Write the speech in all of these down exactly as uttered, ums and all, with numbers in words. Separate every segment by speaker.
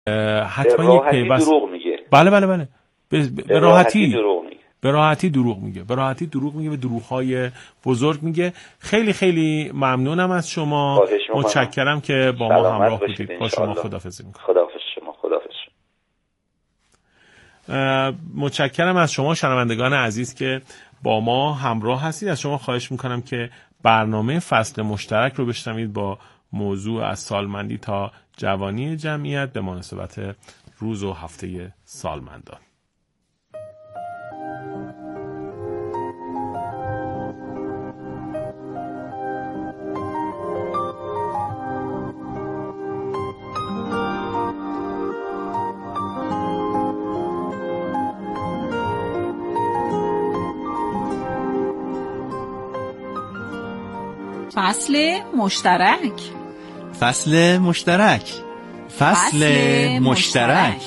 Speaker 1: حتما یک پیوست
Speaker 2: دروغ میگه.
Speaker 1: بله بله بله به, به راحتی
Speaker 2: دروغ میگه.
Speaker 1: به راحتی دروغ میگه به راحتی دروغ میگه به دروغ‌های بزرگ میگه. خیلی خیلی ممنونم از شما، متشکرم که با ما همراه بودید. با شما خداحافظی میکنم.
Speaker 2: خداحافظ شما. خداحافظ.
Speaker 1: متشکرم از شما شنوندگان عزیز که با ما همراه هستید. از شما خواهش میکنم که برنامه فصل مشترک رو بشنوید با موضوع از سالمندی تا جوانی جمعیت به مناسبت روز و هفته سالمندان.
Speaker 3: فصل مشترک
Speaker 4: فصل مشترک فصل مشترک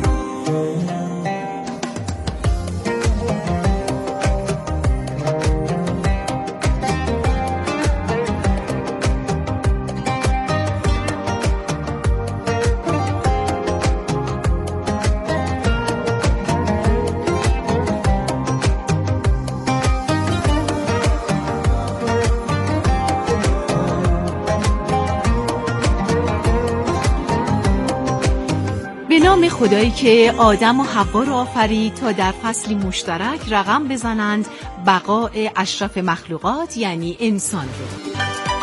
Speaker 3: خدایی که آدم و حوا را آفرید تا در فصلی مشترک رقم بزنند بقای اشرف مخلوقات یعنی انسان رو.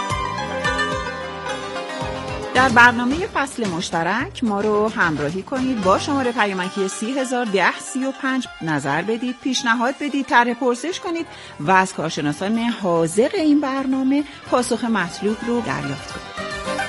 Speaker 3: در برنامه فصل مشترک ما رو همراهی کنید. با شماره پیامکی سی هزار ده سی و پنج نظر بدید، پیشنهاد بدید، طرح پرسش کنید و از کارشناسان حاضر این برنامه پاسخ مطلوب رو دریافت کنید.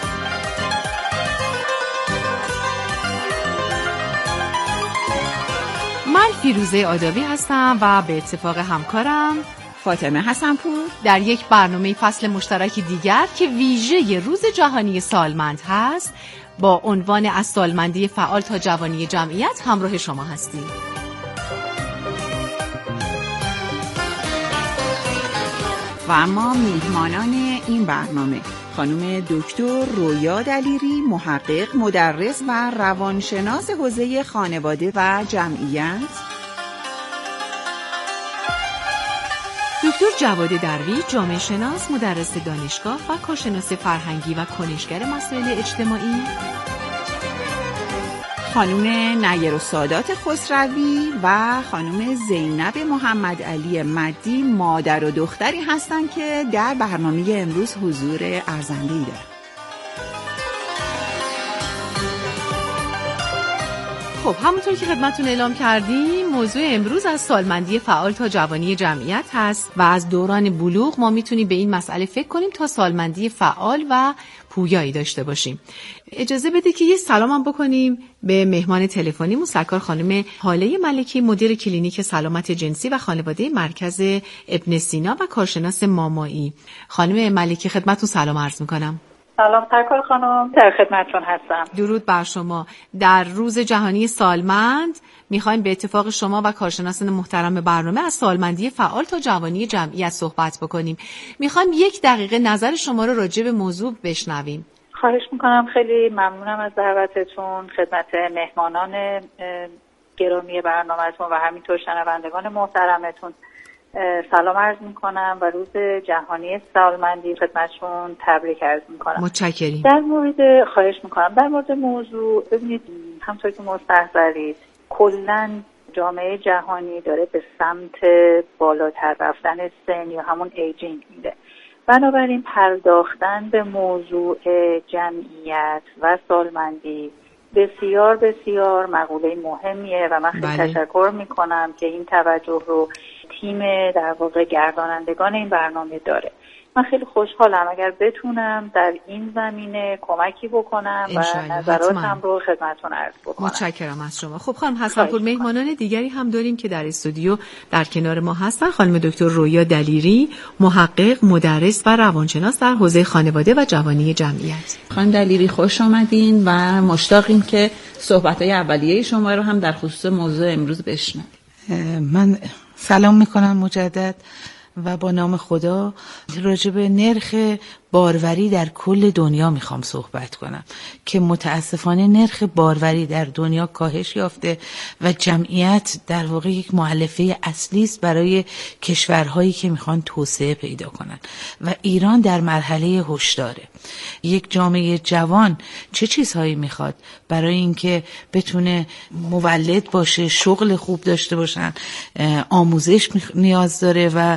Speaker 3: من فیروزه آدابی هستم و به اتفاق همکارم فاطمه حسنپور در یک برنامه فصل مشترکی دیگر که ویژه روز جهانی سالمند هست با عنوان از سالمندی فعال تا جوانی جمعیت همراه شما هستیم. و اما میهمانان این برنامه خانم دکتر رویا دلیری، محقق، مدرس و روانشناس حوزه خانواده و جمعیت، دکتر جواد درویش، جامعه شناس، مدرس دانشگاه و کارشناس فرهنگی و کنشگر مسائل اجتماعی، خانم نیر و سادات خسروی و خانم زینب محمد علی مدی، مادر و دختری هستند که در برنامه امروز حضور ارزنده‌ای دارند. خب همونطور که خدمتتون اعلام کردیم موضوع امروز از سالمندی فعال تا جوانی جمعیت هست و از دوران بلوغ ما میتونیم به این مسئله فکر کنیم تا سالمندی فعال و پویایی داشته باشیم. اجازه بده که یه سلامم بکنیم به مهمان تلفنی سرکار خانم هاله ملکی، مدیر کلینیک سلامت جنسی و خانواده مرکز ابن سینا و کارشناس مامایی. خانم ملکی خدمتتون سلام عرض میکنم.
Speaker 5: سلام سرکار خانم، در خدمتتون هستم.
Speaker 3: درود بر شما. در روز جهانی سالمند میخوایم به اتفاق شما و کارشناسان محترم برنامه از سالمندی فعال تا جوانی جمعیت صحبت بکنیم. میخوایم یک دقیقه نظر شما رو راجع به موضوع بشنویم.
Speaker 5: خواهش میکنم. خیلی ممنونم از دعوتتون. خدمت مهمانان گرامی برنامه‌تون و همینطور شنوندگان محترمتون سلام عرض میکنم و روز جهانی سالمندی خدمتشون تبریک عرض میکنم.
Speaker 3: متشکریم.
Speaker 5: در مورد خواهش میکنم در مورد موضوع ببینید، همونطور که مستحضرید کلاً جامعه جهانی داره به سمت بالاتر رفتن سن یا همون ایجینگ میره. بنابراین پرداختن به موضوع جمعیت و سالمندی بسیار بسیار مقوله مهمیه و من خیلی بله. تشکر میکنم که این توجه رو تیم در واقع گردانندگان این برنامه داره. من خیلی خوشحالم اگر بتونم در این زمینه کمکی بکنم و نظراتم رو خدمتتون عرض بکنم.
Speaker 3: متشکرم از شما. خب خانم حسنپور، مهمانان دیگری هم داریم که در استودیو در کنار ما هستن. خانم دکتر رویا دلیری، محقق، مدرس و روانشناس در حوزه خانواده و جوانی جمعیت.
Speaker 6: خانم دلیری خوش آمدین و مشتاقیم که صحبت‌های اولیه شما رو هم در خصوص موضوع امروز بشنویم.
Speaker 7: من سلام میکنم مجدد و با نام خدا راجع به نرخ
Speaker 6: باروری در کل دنیا میخوام صحبت کنم که متاسفانه نرخ باروری در دنیا کاهش یافته و جمعیت در واقع یک مؤلفه اصلی است برای کشورهایی که میخوان توسعه پیدا کنن و ایران در مرحله هشداره. یک جامعه جوان چه چیزهایی میخواد برای اینکه بتونه مولد باشه، شغل خوب داشته باشن، آموزش نیاز داره و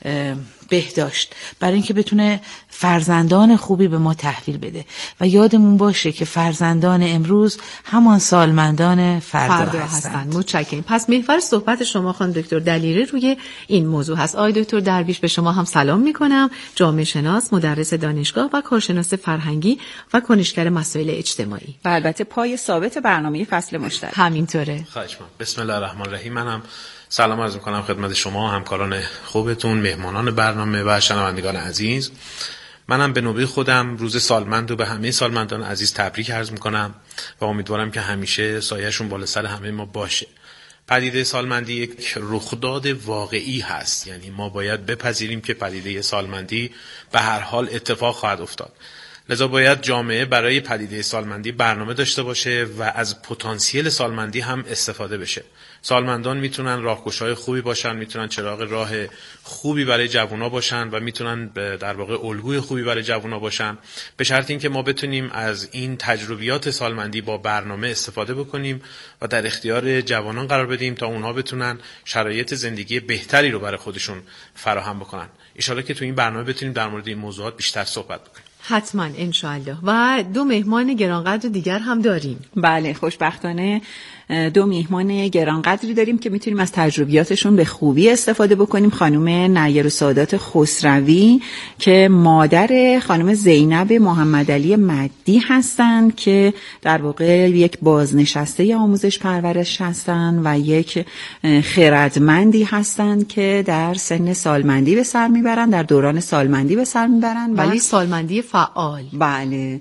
Speaker 6: بهداشت، برای اینکه بتونه فرزندان خوبی به ما تحویل بده و یادمون باشه که فرزندان امروز همان سالمندان فردا, فردا هستند.
Speaker 3: متشکرم. پس محور صحبت شما خانم دکتر دلیری روی این موضوع هست. آقای دکتر درویش به شما هم سلام میکنم، جامعه شناس، مدرس دانشگاه و کارشناس فرهنگی و کنشگر مسائل اجتماعی
Speaker 2: و البته پای ثابت برنامه فصل مشترک.
Speaker 3: همینطوره.
Speaker 1: خواهش می‌کنم. بسم الله الرحمن الرحیم. منم سلام عرض می‌کنم خدمت شما، همکاران خوبتون، مهمانان برنامه و شنوندگان عزیز. منم به نوبه خودم روز سالمند و به همه سالمندان عزیز تبریک عرض می‌کنم و امیدوارم که همیشه سایه‌شون بالا سر همه ما باشه. پدیده سالمندی یک رخداد واقعی هست، یعنی ما باید بپذیریم که پدیده سالمندی به هر حال اتفاق خواهد افتاد. لذا باید جامعه برای پدیده سالمندی برنامه داشته باشه و از پتانسیل سالمندی هم استفاده بشه. سالمندان میتونن راهگشای خوبی باشن، میتونن چراغ راه خوبی برای جوونا باشن و میتونن در واقع الگوی خوبی برای جوونا باشن، به شرط اینکه ما بتونیم از این تجربیات سالمندی با برنامه استفاده بکنیم و در اختیار جوانان قرار بدیم تا اونها بتونن شرایط زندگی بهتری رو برای خودشون فراهم بکنن. ان شاءالله که تو این برنامه بتونیم در مورد این موضوعات بیشتر صحبت بکنیم.
Speaker 3: حتما انشاءالله. و دو مهمان گرانقدر دیگر هم داریم.
Speaker 2: بله، خوشبختانه دو مهمان گرانقدری داریم که میتونیم از تجربیاتشون به خوبی استفاده بکنیم. خانم نیر و سادات خسروی که مادر خانم زینب محمدعلی مدی هستند که در واقع یک بازنشسته آموزش پرورش هستند و یک خردمندی هستند که در سن سالمندی به سر میبرند، در دوران سالمندی به سر میبرند،
Speaker 3: ولی سالمندی فعال.
Speaker 2: بله،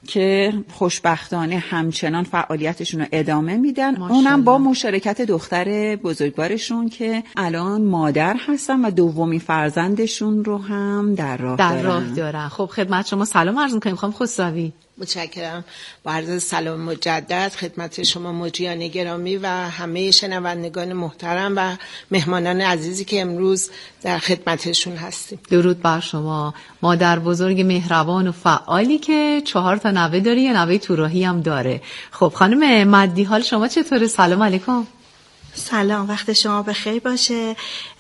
Speaker 2: که خوشبختانه همچنان فعالیتشون رو ادامه میدن، اونم با مشارکت دختر بزرگوارشون که الان مادر هستن و دومی فرزندشون رو هم در راه
Speaker 3: در
Speaker 2: دارن.
Speaker 3: راه دارن. خب خدمت شما سلام عرض می‌کنیم خانم خسروی.
Speaker 7: متشکرم. با عرض سلام مجدد خدمت شما مجریان گرامی و همه شنوندگان محترم و مهمانان عزیزی که امروز در خدمتشون هستیم.
Speaker 3: درود بر شما، مادر بزرگ مهربان و فعالی که چهار تا نوه داری یا نوه توراهی هم داره. خب خانم مدی حال شما چطوره؟ سلام علیکم.
Speaker 8: سلام، وقت شما بخیر باشه.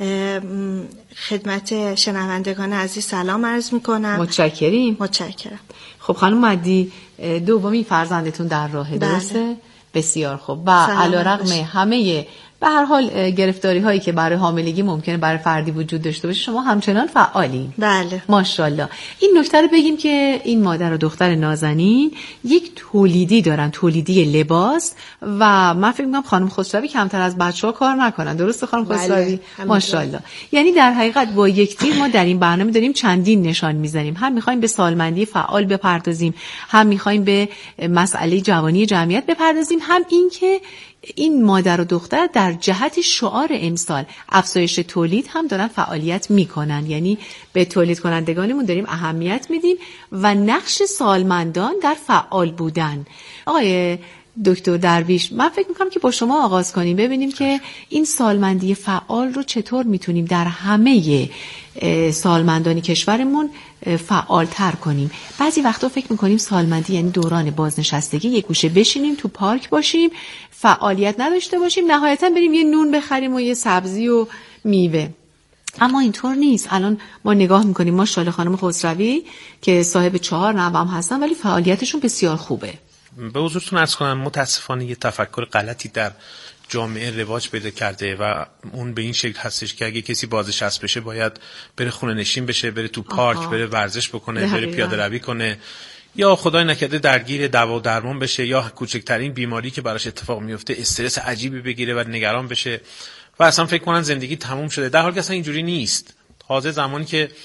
Speaker 8: خدمت شنوندگان عزیز سلام عرض میکنم.
Speaker 3: متشکریم.
Speaker 8: متشکرم.
Speaker 3: خب خانم مدی دومی فرزندتون در راهه، درسته؟ بسیار خوب. و علیرغم همه به هر حال گرفتاری هایی که برای حاملگی ممکنه برای فردی وجود داشته باشه شما همچنان فعالین.
Speaker 8: بله
Speaker 3: ماشاءالله. این نکته رو بگیم که این مادر و دختر نازنین یک تولیدی دارن، تولیدی لباس، و من فکر می‌کنم خانم خسروی کمتر از بچه‌ها کار نکنن. درسته خانم خسروی؟
Speaker 7: بله.
Speaker 3: ماشاءالله. یعنی در حقیقت با یک تیر ما در این برنامه داریم چندین نشان می‌ذاریم. هم می‌خوایم به سالمندی فعال بپردازیم، هم می‌خوایم به مسئله جوانی جمعیت بپردازیم، هم این که این مادر و دختر در جهت شعار امسال افزایش تولید هم دارن فعالیت میکنن، یعنی به تولید کنندگانمون داریم اهمیت میدیم و نقش سالمندان در فعال بودن. آقای دکتر درویش، من فکر میکنم که با شما آغاز کنیم، ببینیم که این سالمندی فعال رو چطور میتونیم در همه سالمندان کشورمون فعالتر کنیم. بعضی وقتا فکر میکنیم سالمندی یعنی دوران بازنشستگی، یک گوشه بشینیم تو پارک باشیم، فعالیت نداشته باشیم، نهایتا بریم یه نون بخریم و یه سبزی و میوه. اما اینطور نیست. الان ما نگاه میکنیم ماشاءالله خانم خسروی که صاحب چهار نوام هستن ولی فعالیتشون بسیار خوبه.
Speaker 1: به حضورتون عرض کنم متاسفانه یه تفکر غلطی در جامعه رواج پیدا کرده و اون به این شکل هستش که اگه کسی بازنشسته بشه باید بره خونه نشین بشه، بره تو پارک، آها. بره ورزش بکنه، بره پیاده روی کنه، یا خدای نکرده درگیر دوا و درمان بشه، یا کوچکترین بیماری که براش اتفاق میفته استرس عجیبی بگیره و نگران بشه و اصلا فکر کنن زندگی تموم شده، در حالی که اصلا اینجوری نیست. تازه زمانی که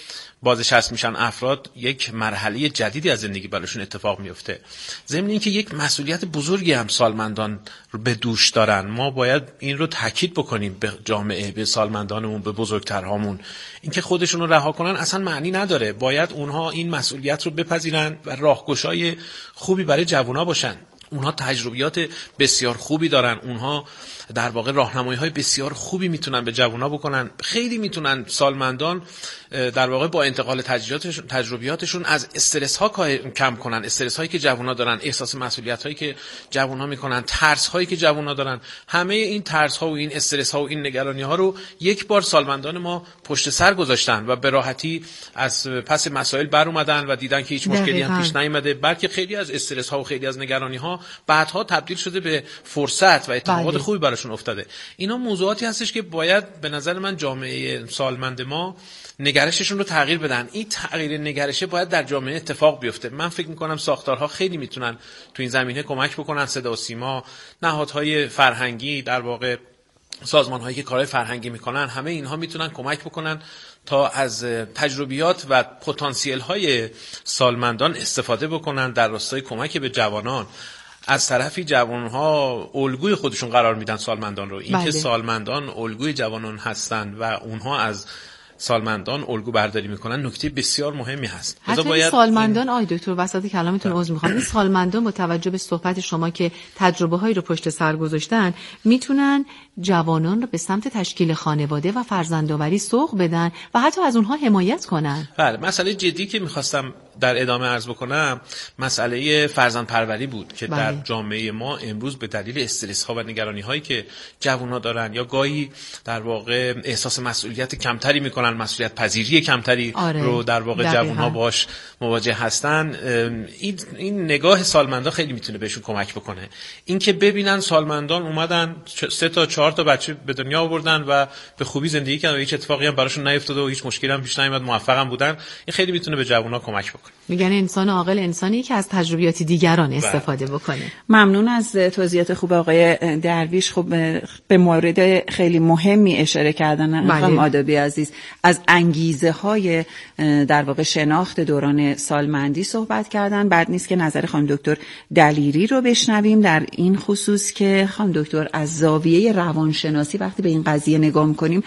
Speaker 9: بازنشست میشن افراد یک مرحله جدیدی از زندگی براشون اتفاق میفته. ضمن اینکه یک مسئولیت بزرگی هم سالمندان رو به دوش دارن. ما باید این رو تاکید بکنیم به جامعه، به سالمندانمون، به بزرگترهامون. اینکه خودشون رو رها کنن اصلا معنی نداره. باید اونها این مسئولیت رو بپذیرن و راهگشای خوبی برای جوونا باشن. اونها تجربیات بسیار خوبی دارن، اونها در واقع راهنمایی‌های بسیار خوبی میتونن به جوونا بکنن. خیلی میتونن سالمندان در واقع با انتقال تجربیاتشون تجربیاتشون از استرس ها کم کنن، استرس هایی که جوونا دارن، احساس مسئولیت هایی که جوونا میکنن، ترس هایی که جوونا دارن. همه این ترس ها و این استرس ها و این نگرانی ها رو یک بار سالمندان ما پشت سر گذاشتن و به راحتی از پس مسائل بر اومدن و دیدن که هیچ مشکلی هم پیش نیامده، بلکه خیلی از استرس ها و خیلی از نگرانی ها بعدها تبدیل شده به فرصت و اتفاقات خوبی براشون افتاده. اینا موضوعاتی هستش که باید به نظر من جامعه سالمند ما نگرششون رو تغییر بدن. این تغییر نگرشه باید در جامعه اتفاق بیفته. من فکر میکنم ساختارها خیلی میتونن تو این زمینه کمک بکنن. صدا و سیما، نهادهای فرهنگی، در واقع سازمان‌هایی که کارهای فرهنگی میکنن، همه اینها میتونن کمک بکنن تا از تجربیات و پتانسیل‌های سالمندان استفاده بکنن در راستای کمک به جوانان. از طرفی جوانها الگوی خودشون قرار میدن سالمندان رو. اینکه سالمندان الگوی جوانان هستن و اونها از سالمندان الگو برداری میکنن نکته بسیار مهمی هست.
Speaker 3: حتی باید سالمندان این... آی دکتر وسط کلامتون عذر میخوام، این سالمندان با توجه به صحبت شما که تجربه هایی رو پشت سر گذاشتن میتونن جوانان رو به سمت تشکیل خانواده و فرزندآوری سوق بدن و حتی از اونها حمایت کنن.
Speaker 9: بله، مسئله جدی که میخواستم در ادامه عرض بکنم مسئله فرزند پروری بود که بله. در جامعه ما امروز به دلیل استرس ها و نگرانی هایی که جوان‌ها دارن یا گاهی در واقع احساس مسئولیت کمتری میکنن، مسئولیت پذیری کمتری آره. رو در واقع جوان‌ها باش مواجه هستن، این این نگاه سالمندان خیلی میتونه بهشون کمک بکنه. اینکه ببینن سالمندان اومدن سه تا چهار تا بچه به دنیا آوردن و به خوبی زندگی کردن و هیچ اتفاقی هم براشون نیفتاده و هیچ مشکلی هم پیش نیامد، موفق هم بودن، این خیلی میتونه به جوان‌ها کمک بکنه.
Speaker 3: میگن انسان عاقل انسانی که از تجربیات دیگران استفاده بکنه.
Speaker 2: ممنون از توضیحات خوب آقای درویش. خب به مورد خیلی مهمی اشاره کردن خانم آدابی عزیز، از انگیزه های در واقع شناخت دوران سالمندی صحبت کردن. بعد نیست که نظر خانم دکتر دلیری رو بشنویم در این خصوص که خانم دکتر از زاویه روانشناسی وقتی به این قضیه نگاه می‌کنیم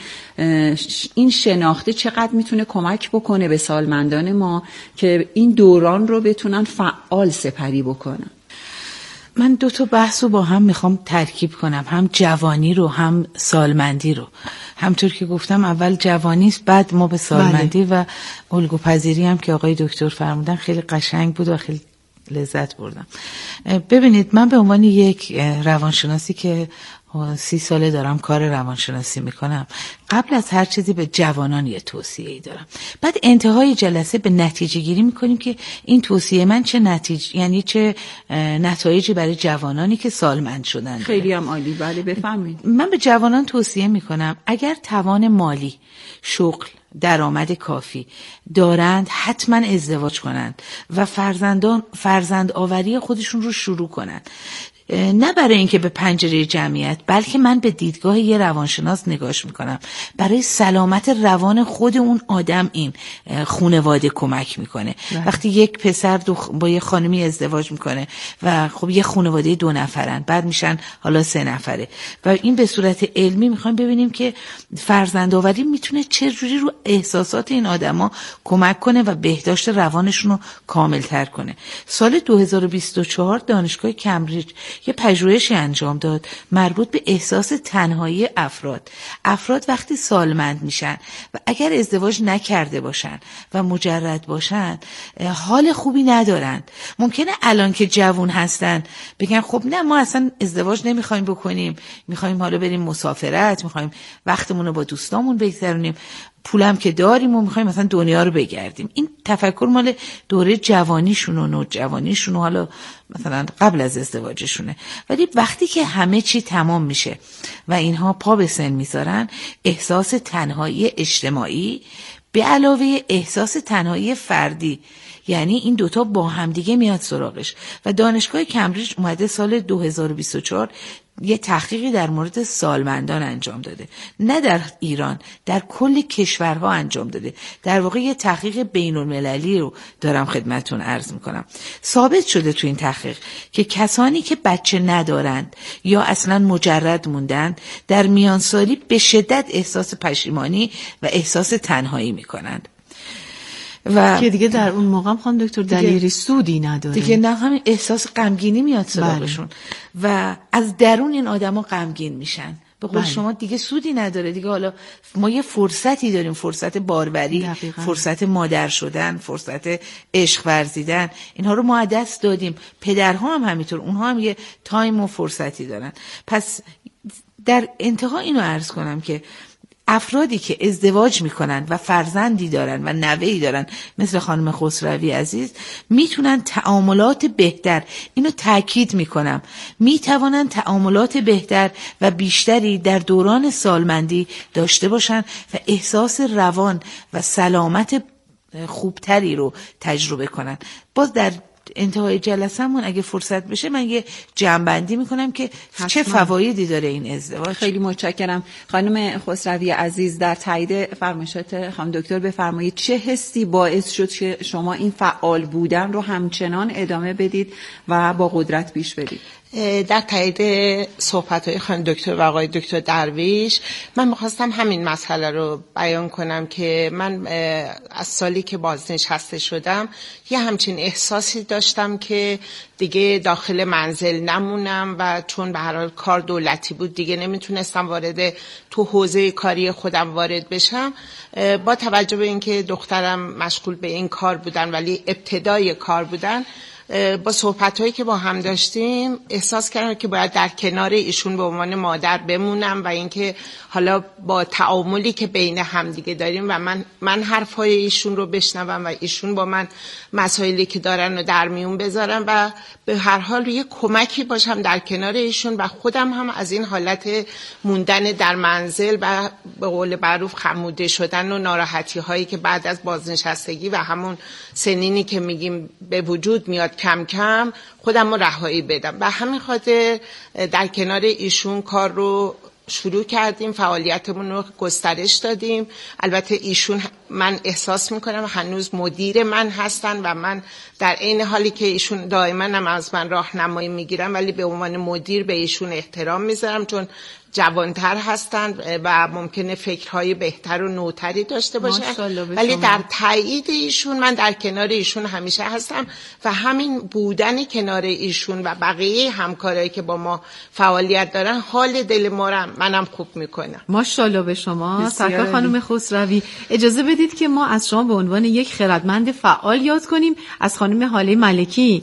Speaker 2: این شناخته چقدر میتونه کمک بکنه به سالمندان ما که این دوران رو بتونن فعال سپری بکنن.
Speaker 6: من دو تا بحث رو با هم میخوام ترکیب کنم، هم جوانی رو هم سالمندی رو. همطور که گفتم اول جوانی است، بعد ما به سالمندی بله. و الگوپذیری هم که آقای دکتر فرمودن خیلی قشنگ بود و خیلی لذت بردم. ببینید من به عنوان یک روانشناسی که سی ساله دارم کار روانشناسی میکنم، قبل از هر چیزی به جوانان یه توصیه‌ای دارم. بعد انتهای جلسه به نتیجه گیری میکنیم که این توصیه من چه نتیجه، یعنی چه نتایجی برای جوانانی که سالمند شدن.
Speaker 2: خیلی هم عالی. بله بفرمایید.
Speaker 6: من به جوانان توصیه میکنم اگر توان مالی، شغل، درآمد کافی دارند حتما ازدواج کنند و فرزندان فرزند آوری خودشون رو شروع کنند. نه برای اینکه به پنجره جمعیت، بلکه من به دیدگاه یه روانشناس نگاش میکنم. برای سلامت روان خود اون آدم این خانواده کمک میکنه. ده. وقتی یک پسر با یه خانمی ازدواج میکنه و خب یه خانواده دو نفرن، بعد میشن حالا سه نفره و این به صورت علمی میخوایم ببینیم که فرزندآوری میتونه چه جوری رو احساسات این آدما کمک کنه و بهداشت روانشون رو کاملتر کنه. سال دو هزار و بیست و چهار دانشگاه کمبریج یه پژوهشی انجام داد مربوط به احساس تنهایی افراد. افراد وقتی سالمند میشن و اگر ازدواج نکرده باشن و مجرد باشن حال خوبی ندارن. ممکنه الان که جوون هستن بگن خب نه ما اصلا ازدواج نمیخوایم بکنیم، میخوایم حالا بریم مسافرت، میخوایم وقتمون رو با دوستامون بگذرونیم، پولم که داریم و میخوایم مثلا دنیا رو بگردیم. این تفکر مال دوره جوانیشون و نوجوانیشون و حالا مثلا قبل از ازدواجشونه. ولی وقتی که همه چی تمام میشه و اینها پا به سن میذارن، احساس تنهایی اجتماعی به علاوه احساس تنهایی فردی، یعنی این دوتا با هم دیگه میاد سراغش. و دانشگاه کمبریج اومده سال دو هزار و بیست و چهار یه تحقیقی در مورد سالمندان انجام داده، نه در ایران، در کل کشورها انجام داده. در واقع یه تحقیق بین المللی رو دارم خدمتتون عرض میکنم. ثابت شده تو این تحقیق که کسانی که بچه ندارند یا اصلا مجرد موندن در میانسالی به شدت احساس پشیمانی و احساس تنهایی میکنند
Speaker 3: و که دیگه در اون موقع خانم دکتر دلیری سودی نداره
Speaker 6: دیگه، نه همین احساس غمگینی میاد سراغشون و از درون این آدما غمگین میشن. به قول شما دیگه سودی نداره دیگه. حالا ما یه فرصتی داریم، فرصت باروری، دقیقا. فرصت مادر شدن، فرصت عشق ورزیدن، اینها رو ما دست دادیم. پدرها هم همینطور، اونها هم یه تایم و فرصتی دارن. پس در انتها اینو عرض کنم که افرادی که ازدواج میکنن و فرزندی دارن و نوه‌ای دارن مثل خانم خسروی عزیز میتونن تعاملات بهتر، اینو تاکید میکنم، میتوانن تعاملات بهتر و بیشتری در دوران سالمندی داشته باشن و احساس روان و سلامت خوبتری رو تجربه کنن. باز در انتهای جلسه‌مون اگه فرصت بشه من یه جمع‌بندی میکنم که حتما. چه فوایدی داره این ازدواج.
Speaker 2: خیلی متشکرم خانم خسروی عزیز. در تایید فرمایشات خانم دکتر بفرمایید چه حسی باعث شد که شما این فعال بودن رو همچنان ادامه بدید و با قدرت پیش برید؟
Speaker 7: در تایید صحبت‌های خانم دکتر و آقای دکتر درویش من می‌خواستم همین مسئله رو بیان کنم که من از سالی که بازنشسته شدم یه همچین احساسی داشتم که دیگه داخل منزل نمونم و چون به هر حال کار دولتی بود دیگه نمیتونستم وارد تو حوزه کاری خودم وارد بشم. با توجه به اینکه دخترم مشغول به این کار بودن ولی ابتدای کار بودن، با صحبت‌هایی که با هم داشتیم احساس کردم که باید در کنار ایشون به عنوان مادر بمونم و اینکه حالا با تعاملی که بین هم دیگه داریم و من من حرفای ایشون رو بشنوم و ایشون با من مسائلی که دارن رو در میون بذارم و به هر حال یه کمکی باشم در کنار ایشون و خودم هم از این حالت موندن در منزل و به قول معروف خموده شدن و ناراحتی هایی که بعد از بازنشستگی و همون سنینی که میگیم به وجود میاد کم کم خودم رو رهایی بدم. و همین خاطر در کنار ایشون کار رو شروع کردیم، فعالیتمون رو گسترش دادیم. البته ایشون من احساس میکنم هنوز مدیر من هستن و من در عین حالی که ایشون دائما هم از من راهنمایی میگیرم ولی به عنوان مدیر به ایشون احترام میذارم چون جوانتر هستند و ممکنه فکرهای بهتر و نوتری داشته باشن، ولی در تایید ایشون من در کنار ایشون همیشه هستم و همین بودن کنار ایشون و بقیه همکارایی که با ما فعالیت دارن حال دل ما رو منم خوب میکنم.
Speaker 3: ماشاءالله به شما. سرکار خانم خسروی، اجازه بدید که ما از شما به عنوان یک خردمند فعال یاد کنیم. از خانم هاله ملکی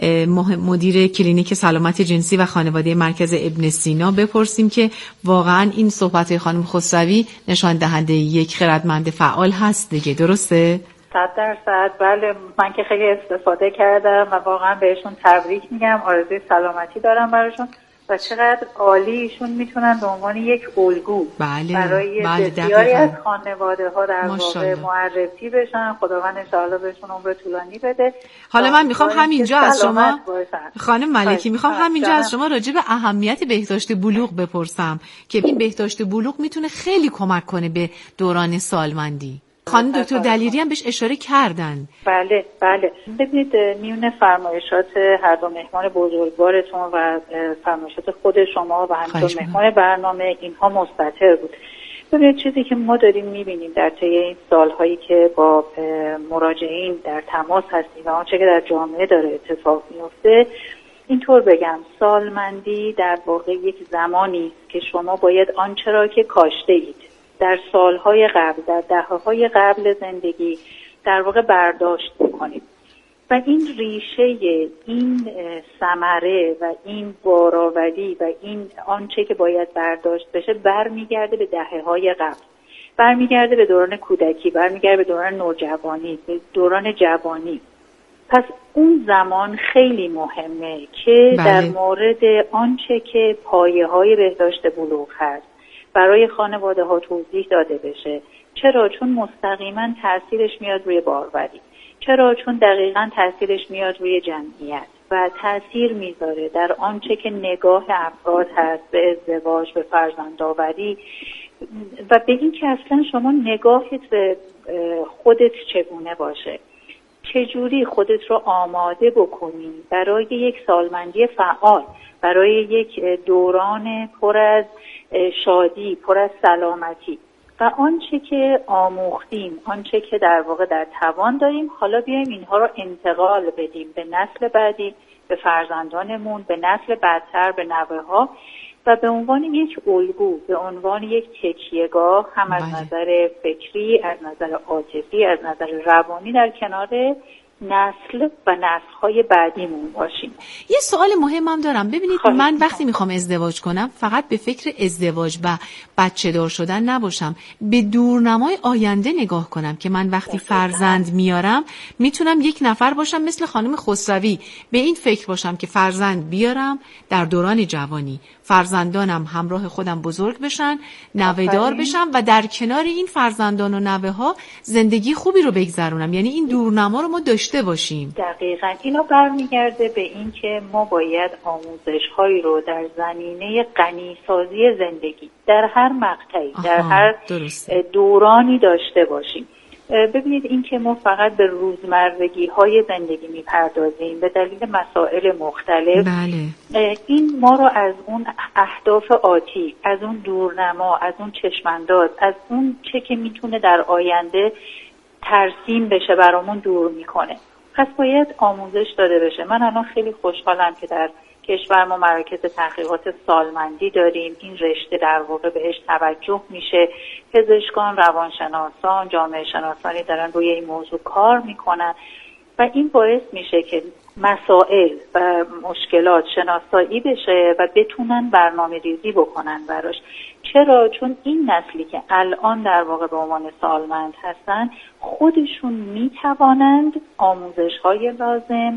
Speaker 3: مدیر کلینیک سلامت جنسی و خانواده مرکز ابن سینا بپرسیم که واقعا این صحبت خانم خسروی نشان دهنده یک خردمند فعال هست دیگه، درسته؟
Speaker 5: صد درصد بله. من که خیلی استفاده کردم و واقعا بهشون تبریک میگم، آرزوی سلامتی دارم براشون و چقدر عالی ایشون میتونن به عنوان یک الگو
Speaker 3: بله،
Speaker 5: برای
Speaker 3: بله
Speaker 5: بسیاری از خانواده ها در واقع معرفی بشن. خداوند انشاءالله بهشون عمر طولانی بده.
Speaker 3: حالا من میخوام همینجا از شما خانم ملکی میخوام همینجا از شما راجع به اهمیت بهداشت بلوغ بپرسم که این بهداشت بلوغ میتونه خیلی کمک کنه به دوران سالمندی. خانم دکتر دلیری هم بهش اشاره کردن.
Speaker 5: بله بله. ببینید میونه فرمایشات هر دو مهمان بزرگوارتون و فرمایشات خود شما و همینطور مهمان برنامه اینها مستطر بود. ببینید چیزی که ما داریم میبینیم در طی این سالهایی که با مراجعین در تماس هستیم و آنچه که در جامعه داره اتفاق میفته، اینطور بگم سالمندی در واقع یک زمانی است که شما باید آنچه را که کاشته اید در سالهای قبل، در دهه‌های قبل زندگی در واقع برداشت بکنید و این ریشه، این ثمره و این بارآوری و این آنچه که باید برداشت بشه برمیگرده به دهه‌های قبل، برمیگرده به دوران کودکی، برمیگرده به دوران نوجوانی، به دوران جوانی. پس اون زمان خیلی مهمه که بله. در مورد آنچه که پایه‌های بهداشت بلوغ هست برای خانواده ها توضیح داده بشه. چرا؟ چون مستقیما تاثیرش میاد روی باروری. چرا؟ چون دقیقاً تاثیرش میاد روی جمعیت. و تأثیر میذاره در آنچه که نگاه افراد هست به ازدواج، به فرزندآوری و به این که اصلا شما نگاهت به خودت چگونه باشه، چجوری خودت رو آماده بکنی برای یک سالمندی فعال، برای یک دوران پر از شادی، پر از سلامتی و آنچه که آموختیم، آنچه که در واقع در توان داریم، حالا بیایم اینها رو انتقال بدیم به نسل بعدی، به فرزندانمون، به نسل بعدتر، به نوه‌ها و به عنوان یک الگو، به عنوان یک تکیه‌گاه هم از
Speaker 3: بله.
Speaker 5: نظر فکری، از نظر عاطفی، از نظر روانی در کنار نسل و نسل‌های بعدیمون باشیم.
Speaker 3: یه سوال مهمم دارم. ببینید
Speaker 5: خواهید
Speaker 3: من وقتی میخوام ازدواج کنم فقط به فکر ازدواج و بچه دار شدن نباشم، به دورنمای آینده نگاه کنم که من وقتی فرزند میارم میتونم یک نفر باشم مثل خانم خسروی، به این فکر باشم که فرزند بیارم در دوران جوانی، فرزندانم همراه خودم بزرگ بشن، نوه‌دار بشم و در کنار این فرزندان و نوه ها زندگی خوبی رو بگذرونم. یعنی این دورنما رو ما داشته باشیم.
Speaker 5: دقیقاً اینا برمیگرده به این که ما باید آموزش‌هایی رو در زمینه غنی‌سازی زندگی در هر مقطعی، در هر
Speaker 3: درسته.
Speaker 5: دورانی داشته باشیم. ببینید این که ما فقط به روزمرگی های زندگی میپردازیم به دلیل مسائل مختلف،
Speaker 3: بله.
Speaker 5: این ما رو از اون اهداف آتی، از اون دورنما، از اون چشمانداز، از اون چه که میتونه در آینده ترسیم بشه برامون دور میکنه. پس باید آموزش داده بشه. من الان خیلی خوشحالم که در کشور ما مراکز تحقیقات سالمندی داریم. این رشته در واقع بهش توجه میشه. پزشکان، روانشناسان، جامعه شناسانی دارن روی این موضوع کار میکنن و این باعث میشه که مسائل و مشکلات شناسایی بشه و بتونن برنامه ریزی بکنن براش. چرا؟ چون این نسلی که الان در واقع به عنوان سالمند هستن خودشون میتوانند آموزش‌های لازم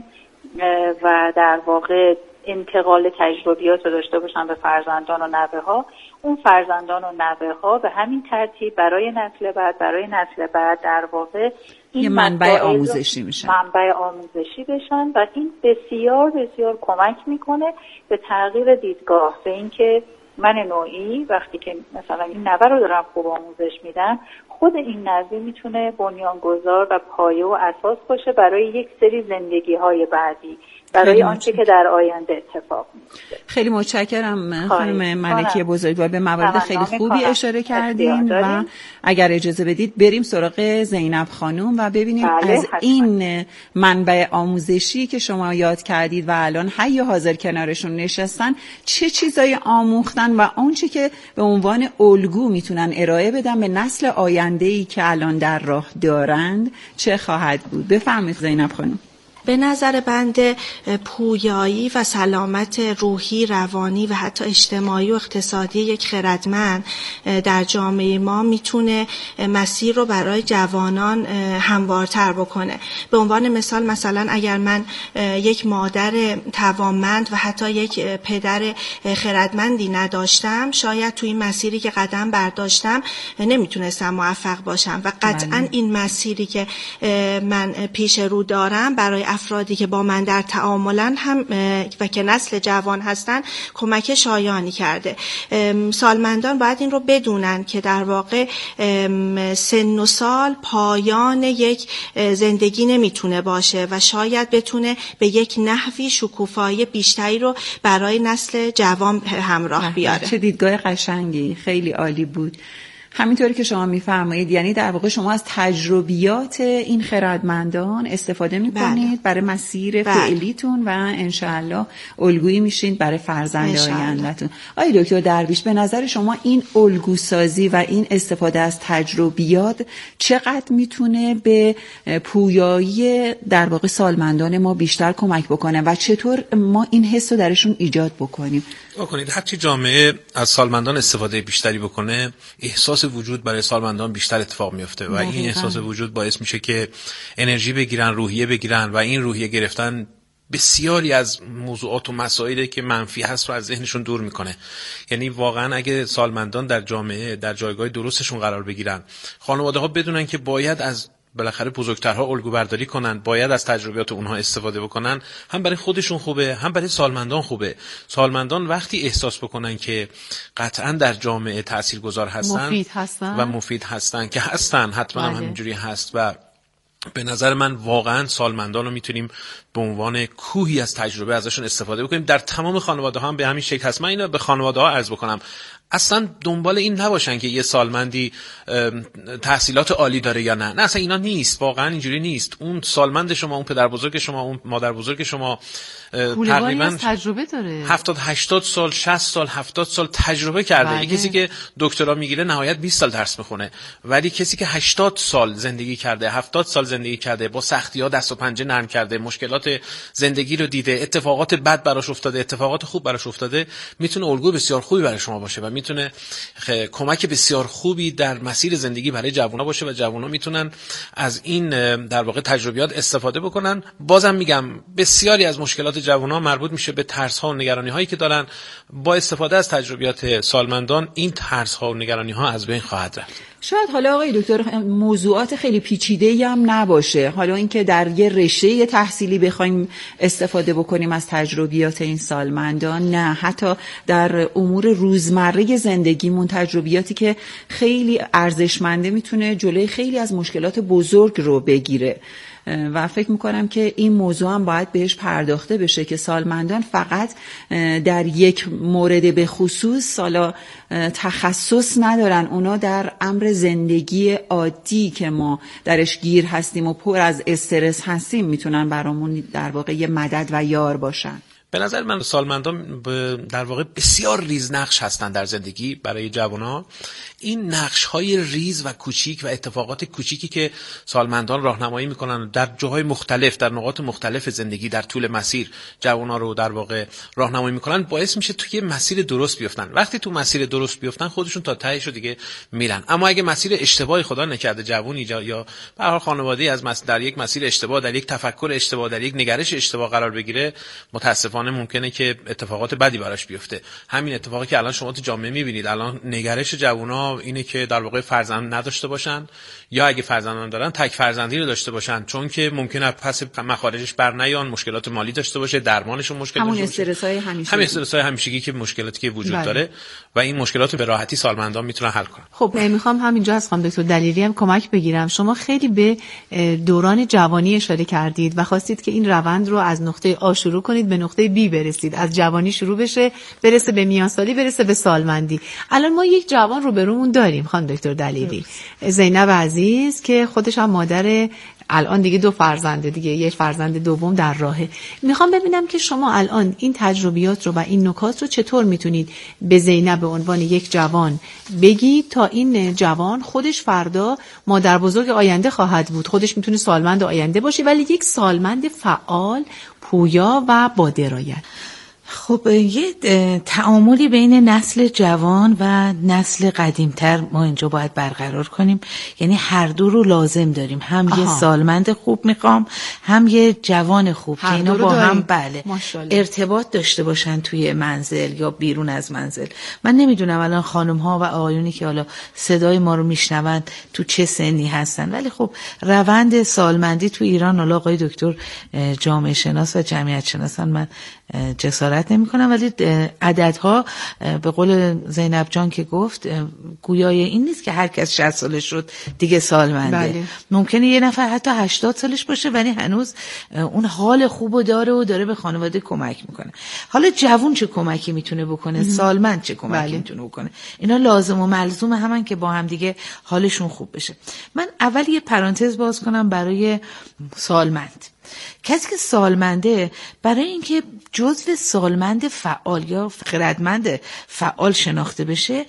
Speaker 5: و در واقع انتقال تجربیات رو داشته باشن به فرزندان و نوه ها. اون فرزندان و نوه ها به همین ترتیب برای نسل بعد برای نسل بعد در واقع این
Speaker 2: یه منبع آموزشی میشن،
Speaker 5: منبع آموزشی بشن و این بسیار بسیار کمک میکنه به تغییر دیدگاه، به اینکه من نوعی وقتی که مثلا این نوه رو دارم خوب آموزش میدم، خود این نوع میتونه بنیانگذار و پایه و اساس باشه برای یک سری زندگی های بعدی، برای آنچه که در آینده اتفاق میفته.
Speaker 2: خیلی متشکرم خانم ملکی بزرگوار، به موارد خیلی خوبی اشاره کردین و اگر اجازه بدید بریم سراغ زینب خانم و ببینیم
Speaker 5: بله،
Speaker 2: از
Speaker 5: حتما.
Speaker 2: این منبع آموزشی که شما یاد کردید و الان حی حاضر کنارشون نشستن چه چیزایی آموختن و آنچه که به عنوان الگو میتونن ارائه بدن به نسل آینده‌ای که الان در راه دارند چه خواهد بود؟ بفرمایید زینب خانم.
Speaker 8: به نظر بنده پویایی و سلامت روحی، روانی و حتی اجتماعی و اقتصادی یک خردمند در جامعه ما میتونه مسیر رو برای جوانان هموارتر بکنه. به عنوان مثال مثلا اگر من یک مادر توانمند و حتی یک پدر خردمندی نداشتم، شاید توی این مسیری که قدم برداشتم نمیتونستم موفق باشم و قطعا این مسیری که من پیش رو دارم برای افرادی که با من در تعاملن هم و که نسل جوان هستن کمک شایانی کرده. سالمندان باید این رو بدونن که در واقع سن و سال پایان یک زندگی نمیتونه باشه و شاید بتونه به یک نحوی شکوفایی بیشتری رو برای نسل جوان همراه بیاره.
Speaker 2: چه دیدگاه قشنگی، خیلی عالی بود. همینطوری که شما میفرمایید، یعنی در واقع شما از تجربیات این خردمندان استفاده میکنید برای مسیر بله. فعلیتون و انشاءالله الگویی میشین برای فرزند آینده‌تون. آقای دکتر درویش، به نظر شما این الگوسازی و این استفاده از تجربیات چقدر میتونه به پویایی در واقع سالمندان ما بیشتر کمک بکنه و چطور ما این حس رو درشون ایجاد بکنیم؟
Speaker 9: بکنید هرچی جامعه از سالمندان استفاده بیشتری بکنه، احساس وجود برای سالمندان بیشتر اتفاق میفته و این احساس وجود باعث میشه که انرژی بگیرن، روحیه بگیرن و این روحیه گرفتن بسیاری از موضوعات و مسائلی که منفی هست رو از ذهنشون دور میکنه. یعنی واقعا اگه سالمندان در جامعه در جایگاه درستشون قرار بگیرن، خانواده ها بدونن که باید از بالاخره بزرگترها الگو برداری کنن، باید از تجربیات اونها استفاده بکنن، هم برای خودشون خوبه هم برای سالمندان خوبه. سالمندان وقتی احساس بکنن که قطعا در جامعه تاثیرگذار هستن,
Speaker 3: مفید هستن
Speaker 9: و مفید هستن که هستن، حتما هم همینجوری هست و به نظر من واقعا سالمندان رو میتونیم به عنوان کوهی از تجربه ازشون استفاده بکنیم. در تمام خانواده ها هم به همین شکل هست. من اینو به خانواده ها عرض بکنم، اصلا دنبال این نباشن که یه سالمندی تحصیلات عالی داره یا نه، نه اصلا اینا نیست، واقعا اینجوری نیست. اون سالمند شما، اون پدر بزرگ شما، اون مادر بزرگ شما
Speaker 3: تقریبا تجربه داره،
Speaker 9: هفتاد هشتاد سال، شصت سال، هفتاد سال تجربه کرده.
Speaker 3: بله.
Speaker 9: کسی که دکترا میگیره نهایت بیست سال درس میخونه، ولی کسی که هشتاد سال زندگی کرده، هفتاد سال زندگی کرده، با سختی‌ها دست و پنجه نرم کرده، مشکلات زندگی رو دیده، اتفاقات بد براش افتاده، اتفاقات خوب براش افتاده، میتونه الگوی بسیار خوبی برای شما باشه و میتونه کمک بسیار خوبی در مسیر زندگی برای جوونا باشه و جوونا میتونن از این در واقع تجربیات استفاده بکنن. بازم میگم بسیاری از مشکلات جوونا مربوط میشه به ترس ها و نگرانی هایی که دارن. با استفاده از تجربیات سالمندان این ترس ها و نگرانی ها از بین خواهد رفت.
Speaker 2: شاید حالا آقای دکتر موضوعات خیلی پیچیده‌ای هم نباشه، حالا اینکه در یه رشته تحصیلی بخوایم استفاده بکنیم از تجربیات این سالمندان، نه، حتی در امور روزمره زندگیمون تجربیاتی که خیلی ارزشمنده میتونه جلوی خیلی از مشکلات بزرگ رو بگیره و فکر میکنم که این موضوع هم باید بهش پرداخته بشه که سالمندان فقط در یک مورد به خصوص سالا تخصص ندارن، اونا در امر زندگی عادی که ما درش گیر هستیم و پر از استرس هستیم میتونن برامون در واقع یه مدد و یار باشن.
Speaker 9: به نظر من سالمندان در واقع بسیار ریز نقش هستند در زندگی برای جوانان. این نقش های ریز و کوچیک و اتفاقات کوچیکی که سالمندان راهنمایی میکنن در جاهای مختلف، در نقاط مختلف زندگی در طول مسیر جوانان رو در واقع راهنمایی میکنن، باعث میشه توی مسیر درست بیفتن. وقتی تو مسیر درست بیفتن خودشون تا تهش رو دیگه میرن. اما اگه مسیر اشتباهی خدا نکرده جوونی یا به هر خانواده‌ای از مس... در یک مسیر اشتباه، در یک تفکر اشتباه، در یک نگرش اشتباه قرار بگیره، متاسفانه ممکنه که اتفاقات بدی براش بیفته. همین اتفاقی که الان شما تو جامعه میبینید، الان نگرش جوونا اینه که در واقع فرزند نداشته باشن، یا اگه فرزندان دارن تک فرزندی رو داشته باشن، چون که ممکنه پس مخارجش بر نیان، مشکلات مالی داشته باشه، درمانشون مشکل داشته باشه،
Speaker 2: همون استرس‌های همیشگی،
Speaker 9: همین استرس‌های همیشگی که مشکلاتی که وجود بله. داره و این مشکلات رو به راحتی سالمندان میتونن حل کنن.
Speaker 3: خب میخوام همینجا از خانم دکتر دلیری هم کمک بگیرم. شما خیلی به دوران جوانی اشاره کردید و خواستید که این روند رو از نقطه آ شروع کنید به نقطه بی برسید، از جوانی شروع بشه برسه به میانسالی، برسه به سالمندی. الان ما یک جوان رو برومون داریم خانم دکتر دلیری، زینب عزیز که خودش هم مادر الان دیگه دو فرزنده دیگه، یک فرزند دوم در راهه. میخوام ببینم که شما الان این تجربیات رو و این نکات رو چطور میتونید به زینب به عنوان یک جوان بگید تا این جوان خودش فردا مادر بزرگ آینده خواهد بود، خودش میتونه سالمند آینده باشه ولی یک سالمند فعال، پویا و با درایت.
Speaker 6: خب یه تعاملی بین نسل جوان و نسل قدیمتر ما اینجا باید برقرار کنیم، یعنی هر دو رو لازم داریم، هم آها. یه سالمند خوب میخوام، هم یه جوان خوب که اینا با هم بله ماشالله. ارتباط داشته باشن توی منزل یا بیرون از منزل. من نمیدونم الان خانم ها و آقایونی که حالا صدای ما رو میشنون تو چه سنی هستن، ولی خب روند سالمندی تو ایران، حالا آقای دکتر جامعه شناس و جمعیت شناسن، من جسارت نمی کنم، ولی عددها به قول زینب جان که گفت گویای این نیست که هر کس شصت سالش شد دیگه سالمنده. بله. ممکنه یه نفر حتی هشتاد سالش باشه ولی هنوز اون حال خوبو داره و داره به خانواده کمک میکنه. حالا جوون چه کمکی میتونه بکنه، سالمند چه کمکی بله. میتونه بکنه، اینا لازم و ملزوم همن که با هم دیگه حالشون خوب بشه. من اول یه پرانتز باز کنم برای سالمند. کسی که سالمنده برای اینکه جزو سالمند فعال یا خردمند فعال شناخته بشه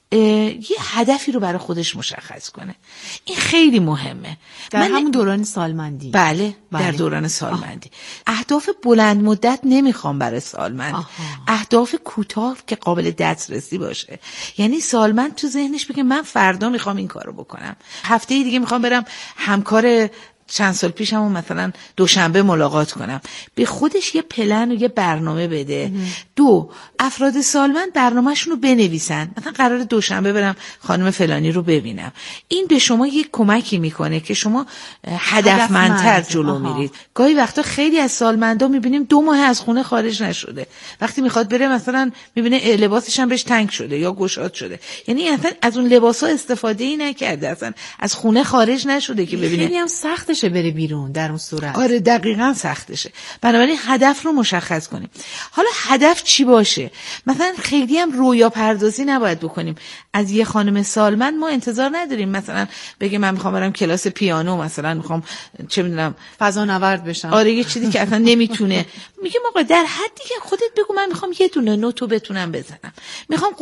Speaker 6: یه هدفی رو برای خودش مشخص کنه. این خیلی مهمه
Speaker 3: در من همون دوران سالمندی.
Speaker 6: بله, بله. در دوران سالمندی آه. اهداف بلند مدت نمیخوام برای سالمند آه. اهداف کوتاه که قابل دسترسی باشه. یعنی سالمند تو ذهنش بگه من فردا میخوام این کارو بکنم، هفته دیگه میخوام برم همکار چند سال پیش همون مثلا دوشنبه ملاقات کنم، به خودش یه پلن و یه برنامه بده. دو، افراد سالمند برنامه‌شون رو بنویسن، مثلا قرار دوشنبه برم خانم فلانی رو ببینم. این به شما یه کمکی میکنه که شما هدفمندتر جلو آها. میرید. گاهی وقتا خیلی از سالمندا میبینیم دو ماه از خونه خارج نشده، وقتی میخواد بره مثلا میبینه لباسش هم بهش تنگ شده یا گشاد شده، یعنی اصلا از اون لباسا استفاده ای نکرده، اصلا از خونه خارج نشده که ببینه.
Speaker 3: خیلی هم سختشه بره بیرون در اون صورت.
Speaker 6: آره دقیقاً سختشه. بنابراین هدف رو مشخص کنیم. حالا هدف چی باشه؟ مثلا خیلی هم رویا پردازی نباید بکنیم. از یه خانم سالمند ما انتظار نداریم مثلا بگه من میخوام برم کلاس پیانو، مثلا میخوام چه میدونم
Speaker 3: فضانورد بشم.
Speaker 6: آره یه چیزی که اصلا نمیتونه. میگه آقا در حدی که خودت بگو من میخوام یه دونه نوتو بتونم بزنم، میخوام